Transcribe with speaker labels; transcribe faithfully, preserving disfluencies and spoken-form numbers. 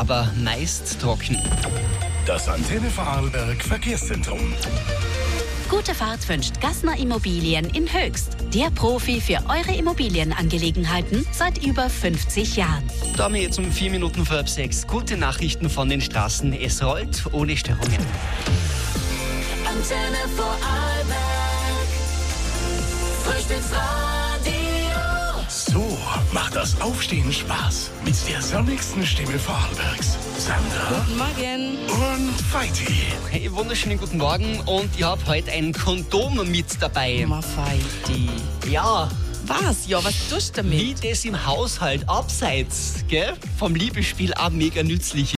Speaker 1: aber meist trocken.
Speaker 2: Das Antenne Vorarlberg Verkehrszentrum.
Speaker 3: Gute Fahrt wünscht Gassner Immobilien in Höchst. Der Profi für eure Immobilienangelegenheiten seit über fünfzig Jahren.
Speaker 1: Da haben wir jetzt um vier Minuten vor halb sechs gute Nachrichten von den Straßen. Es rollt ohne Störungen.
Speaker 4: Antenne Vorarlberg, Frühstücksradio.
Speaker 2: So macht das Aufstehen Spaß. Mit der sonnigsten Stimme Vorarlbergs. Sandra
Speaker 5: Guten Morgen.
Speaker 2: und Veiti.
Speaker 1: Hey, wunderschönen guten Morgen und ich habe heute ein Kondom mit dabei.
Speaker 5: Mafeiti.
Speaker 1: Ja,
Speaker 5: Was? Ja, was tust du damit?
Speaker 1: wie das im Haushalt abseits gell, vom Liebesspiel auch mega nützlich